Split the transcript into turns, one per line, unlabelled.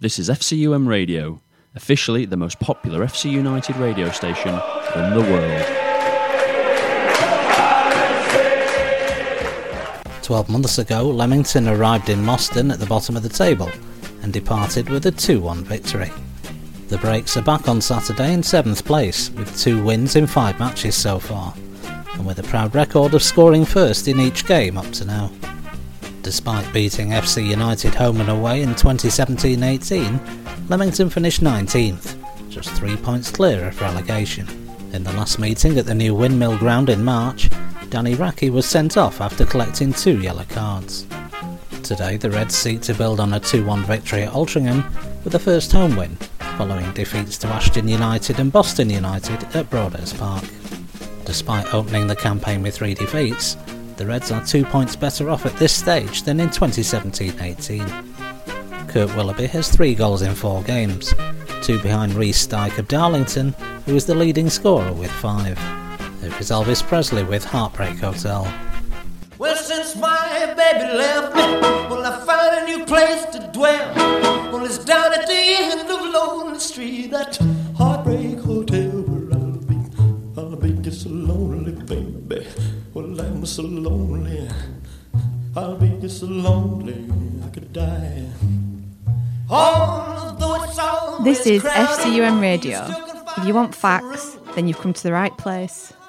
This is FCUM Radio, officially the most popular FC United radio station in the world.
12 months ago, Leamington arrived in Moston at the bottom of the table and departed with a 2-1 victory. The Brakes are back on Saturday in 7th place, with 2 wins in 5 matches so far, and with a proud record of scoring first in each game up to now. Despite beating FC United home and away in 2017-18, Leamington finished 19th, just 3 points clear of relegation. In the last meeting at the new Windmill Ground in March, Danny Rackie was sent off after collecting 2 yellow cards. Today the Reds seek to build on a 2-1 victory at Altrincham with a first home win, following defeats to Ashton United and Boston United at Broadhurst Park. Despite opening the campaign with 3 defeats, the Reds are 2 points better off at this stage than in 2017-18. Kurt Willoughby has 3 goals in 4 games, 2 behind Rhys Dyke of Darlington, who is the leading scorer with 5. There is Elvis Presley with Heartbreak Hotel.
Well, since my baby left me, well, I found a new place to dwell. Well, it's down at the end of Lonely Street, that Heartbreak Hotel where I'll be just so lonely, baby. Well, I'm so lonely, I'll be just so lonely, I could die.
This is FCUM Radio. If you want facts, then you've come to the right place.